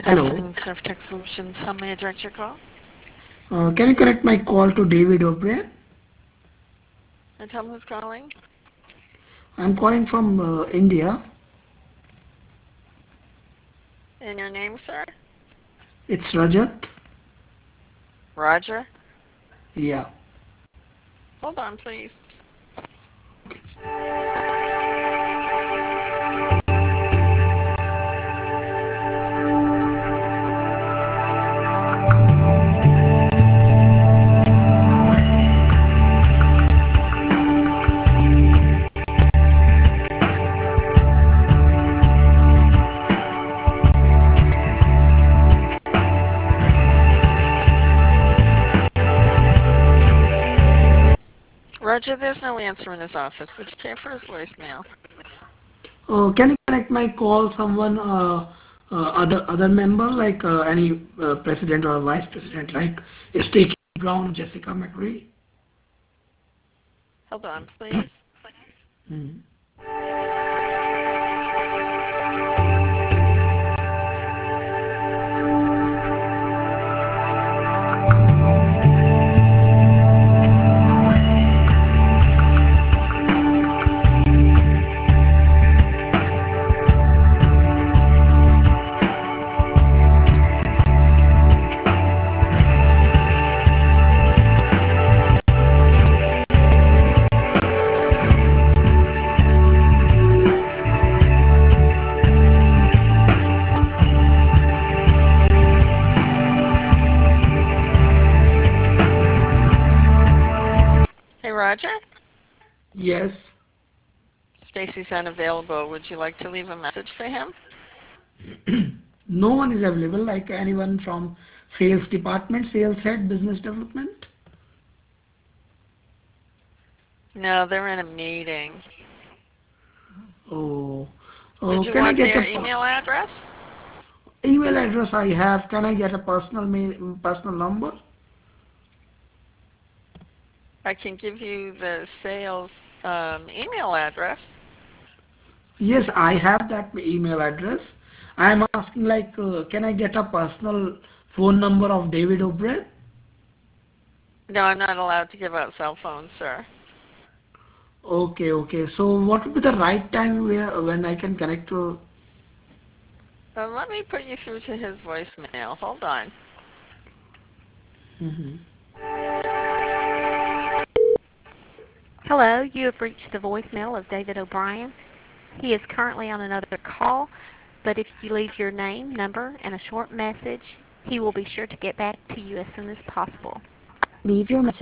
Good Hello. afternoon, Surftech Solutions. How may I direct your call? Can you connect my call to David O'Brien? And tell me who's calling. I'm calling from India. And your name, sir? It's Rajat. Roger. Yeah. Hold on, please. Roger, there's no answer in his office. Would you care for his voicemail? Can you connect my call someone other member like any president or vice president like Stacey Brown, Jessica McRae? Hold on, please. Hey, Roger? Yes. Stacy's unavailable. Would you like to leave a message for him? No one is available like anyone from sales department, sales head, business development. No, they're in a meeting. Oh, Did you can I want get a their email address? email address I have? Can I get a personal mail, personal number? I can give you the sales email address. Yes, I have that email address. I am asking like, can I get a personal phone number of David O'Brien? No, I'm not allowed to give out cell phones, sir. Okay, okay. So what would be the right time where when I can connect to? Let me put you through to his voicemail. Hold on. Hello, you have reached the voicemail of David O'Brien. He is currently on another call, but if you leave your name, number, and a short message, he will be sure to get back to you as soon as possible. Leave your message